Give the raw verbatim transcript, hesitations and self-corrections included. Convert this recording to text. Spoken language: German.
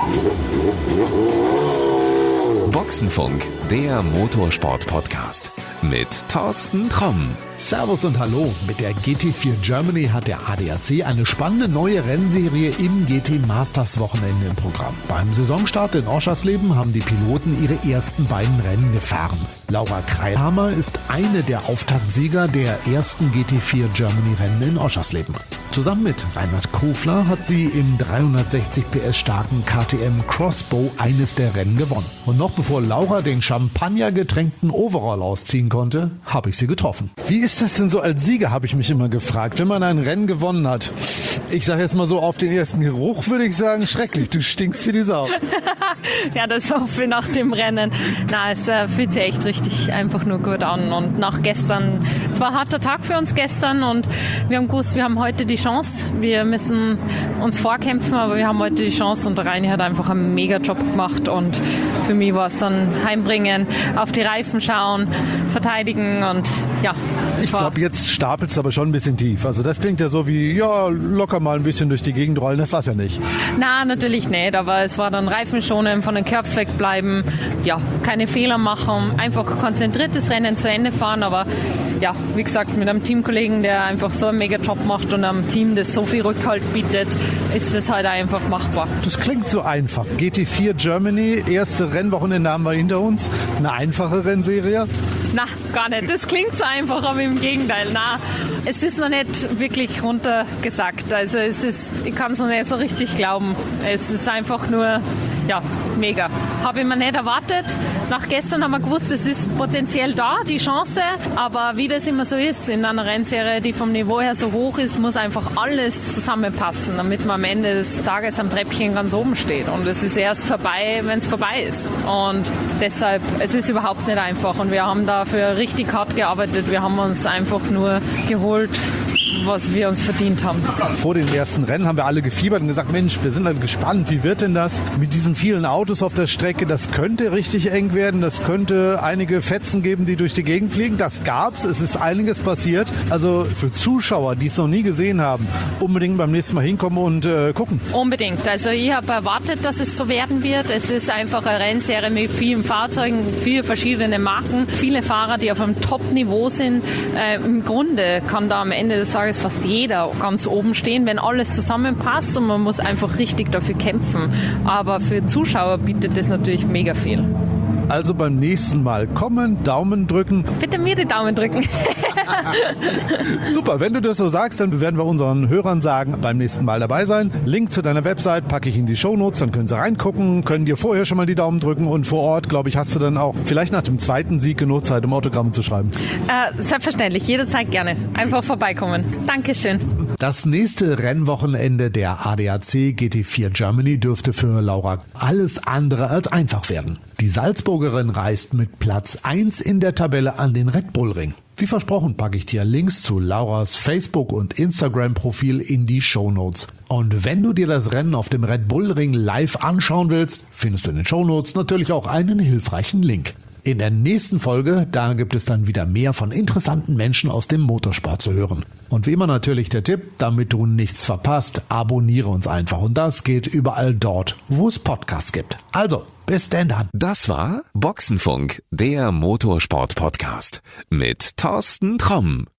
Boxenfunk, der Motorsport-Podcast mit Thorsten Tromm. Servus und Hallo. Mit der G T vier Germany hat der A D A C eine spannende neue Rennserie im G T Masters Wochenende im Programm. Beim Saisonstart in Oschersleben haben die Piloten ihre ersten beiden Rennen gefahren. Laura Kreilhammer ist eine der Auftaktsieger der ersten G T vier Germany Rennen in Oschersleben. Zusammen mit Reinhard Kofler hat sie im dreihundertsechzig P S starken K T M Crossbow eines der Rennen gewonnen. Und noch bevor Laura den Champagner-getränkten Overall ausziehen konnte, habe ich sie getroffen. Wie ist das denn so als Sieger, habe ich mich immer gefragt, wenn man ein Rennen gewonnen hat? Ich sage jetzt mal so, auf den ersten Geruch würde ich sagen, schrecklich, du stinkst wie die Sau. Ja, das hoffe ich nach dem Rennen. Na, es äh, fühlt sich echt richtig einfach nur gut an. Und nach gestern, es war ein harter Tag für uns gestern und wir haben gewusst, wir haben heute die Chance. Wir müssen uns vorkämpfen, aber wir haben heute die Chance und der Reini hat einfach einen mega Job gemacht und für mich war es dann heimbringen, auf die Reifen schauen, verteidigen und ja. Ich glaube, jetzt stapelst du aber schon ein bisschen tief. Also das klingt ja so wie, ja, locker mal ein bisschen durch die Gegend rollen, das war's ja nicht. Na, natürlich nicht, aber es war dann Reifen schonen, von den Curbs wegbleiben, ja, keine Fehler machen, einfach konzentriertes Rennen zu Ende fahren, aber ja, wie gesagt, mit einem Teamkollegen, der einfach so einen mega Job macht und einem Team, das so viel Rückhalt bietet, ist das halt einfach machbar. Das klingt so einfach. G T vier Germany, erste Rennwochenende haben wir hinter uns, eine einfache Rennserie. Na, gar nicht. Das klingt so einfach, aber im Gegenteil. Na, es ist noch nicht wirklich runtergesagt. Also es ist, ich kann es noch nicht so richtig glauben. Es ist einfach nur, ja, mega. Habe ich mir nicht erwartet. Nach gestern haben wir gewusst, es ist potenziell da, die Chance. Aber wie das immer so ist, in einer Rennserie, die vom Niveau her so hoch ist, muss einfach alles zusammenpassen, damit man am Ende des Tages am Treppchen ganz oben steht. Und es ist erst vorbei, wenn es vorbei ist. Und deshalb, es ist überhaupt nicht einfach. Und wir haben dafür richtig hart gearbeitet. Wir haben uns einfach nur geholt, was wir uns verdient haben. Vor den ersten Rennen haben wir alle gefiebert und gesagt, Mensch, wir sind dann gespannt, wie wird denn das mit diesen vielen Autos auf der Strecke? Das könnte richtig eng werden, das könnte einige Fetzen geben, die durch die Gegend fliegen. Das gab's, es ist einiges passiert. Also für Zuschauer, die es noch nie gesehen haben, unbedingt beim nächsten Mal hinkommen und äh, gucken. Unbedingt. Also ich habe erwartet, dass es so werden wird. Es ist einfach eine Rennserie mit vielen Fahrzeugen, viele verschiedene Marken, viele Fahrer, die auf einem Top-Niveau sind. Äh, im Grunde kann da am Ende des Tages fast jeder ganz oben stehen, wenn alles zusammenpasst und man muss einfach richtig dafür kämpfen. Aber für Zuschauer bietet das natürlich mega viel. Also beim nächsten Mal kommen, Daumen drücken. Bitte mir die Daumen drücken. Super, wenn du das so sagst, dann werden wir unseren Hörern sagen, beim nächsten Mal dabei sein. Link zu deiner Website packe ich in die Shownotes, dann können sie reingucken, können dir vorher schon mal die Daumen drücken und vor Ort, glaube ich, hast du dann auch vielleicht nach dem zweiten Sieg genug Zeit, um Autogramme zu schreiben. Äh, selbstverständlich, jederzeit gerne. Einfach vorbeikommen. Dankeschön. Das nächste Rennwochenende der A D A C G T vier Germany dürfte für Laura alles andere als einfach werden. Die Salzburgerin reist mit Platz eins in der Tabelle an den Red Bull Ring. Wie versprochen packe ich dir Links zu Lauras Facebook- und Instagram-Profil in die Shownotes. Und wenn du dir das Rennen auf dem Red Bull Ring live anschauen willst, findest du in den Shownotes natürlich auch einen hilfreichen Link. In der nächsten Folge, da gibt es dann wieder mehr von interessanten Menschen aus dem Motorsport zu hören. Und wie immer natürlich der Tipp, damit du nichts verpasst, abonniere uns einfach. Und das geht überall dort, wo es Podcasts gibt. Also, bis denn dann. Das war Boxenfunk, der Motorsport-Podcast mit Thorsten Tromm.